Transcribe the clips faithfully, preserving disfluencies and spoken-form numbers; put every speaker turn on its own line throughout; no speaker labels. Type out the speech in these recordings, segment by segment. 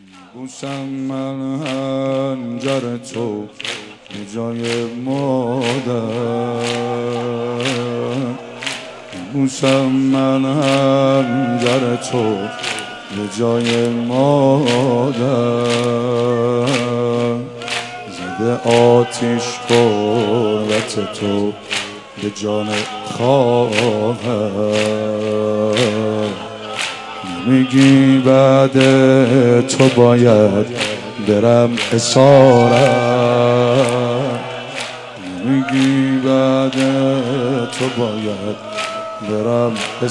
بوسم من هنجر تو به جای مادر، بوسم من هنجر تو به جای مادر، زده آتیش غربت تو به جان خواهر. میگی بعد تو باید برم اسارت، میگی بعد تو باید برم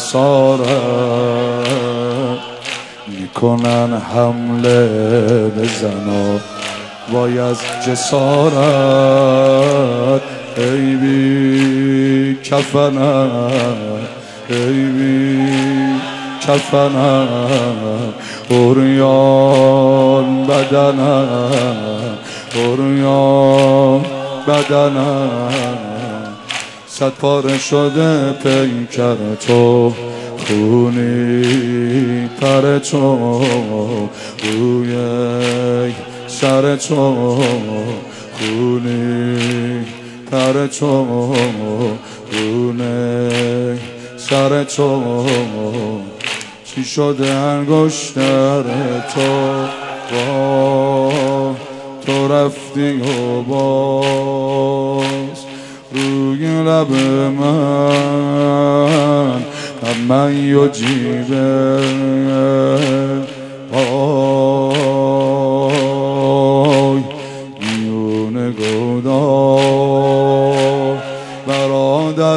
اسارت، میکنن حمله به زنا وای از جسارت. ای بی کفنم ای بی کفنم، عریان بدنم عریان بدنم، صد پاره شده پیکر تو، خونی پر تو روی سر تو، خونی پر تو رونه سر تو. چی شده انگشتر تو با تو رفتی و باز روی لب من من یو جیبه آی میونه گودار برادر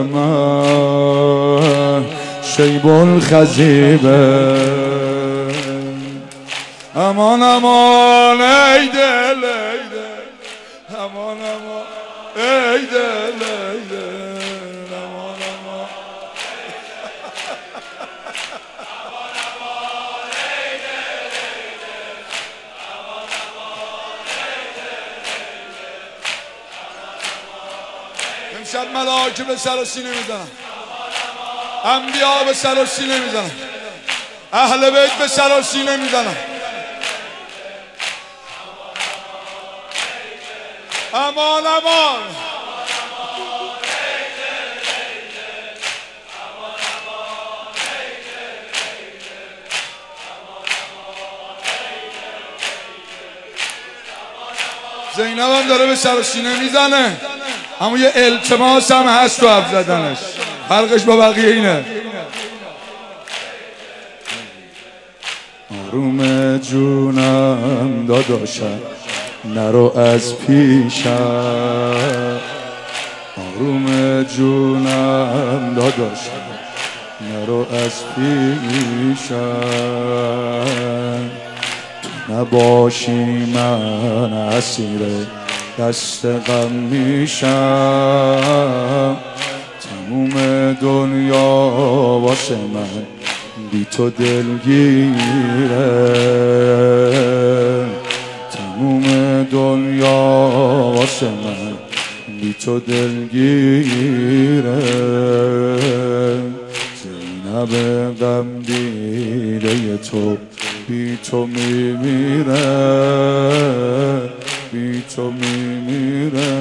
من شیب الخزیبه. امان امان ای دل ای دل، امان امان ای دل ای دل، امان امان امشب ملائکه به سر و سینه میزنن، انبیا به سر و سینه میزنن، اهل بیت به سر و سینه میزنن. امان امان زینب هم داره به سر و سینه میزنه، اما یه التماس هم هست تو حرف زدنش، فرقش با بقیه اینه. آروم جونم داداشم نرو از پیشم، آروم جونم داداشم نرو از پیشم، تو نباشی من اسیر دست غم میشم، تموم دنیا واسه من بی تو دلگیره، تموم دنیا واسه من بی تو دلگیره. زینب غم دیده تو بی تو میمیره، بی تو میمیره.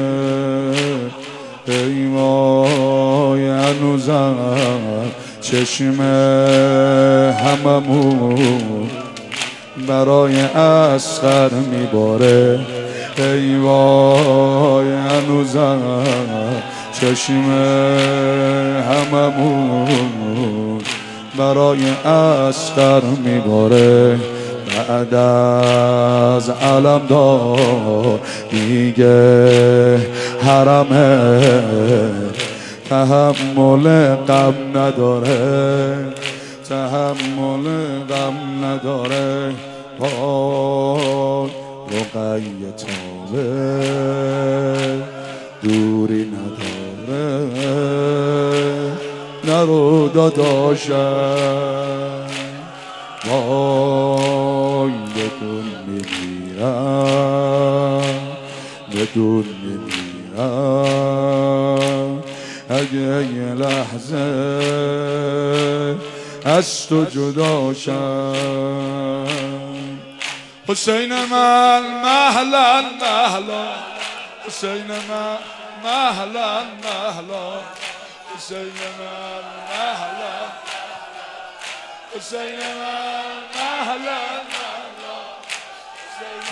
ای وای هنوزم چشم هممون برای اصغر میباره، ای وای هنوزم چشم هممون برای اصغر میباره. بعد از علمدار دیگه حرمه تحمل غم نداره، تحمل غم نداره. وای رقیه تابه دوری نداره، نرو داداشم وای بدون میمیرم، بدون میمیرم. اگه یه لحظه از تو جدا شم حسین من مهلا مهلا حسین من مهلا مهلا حسین من مهلا حسین من مهلا مهلا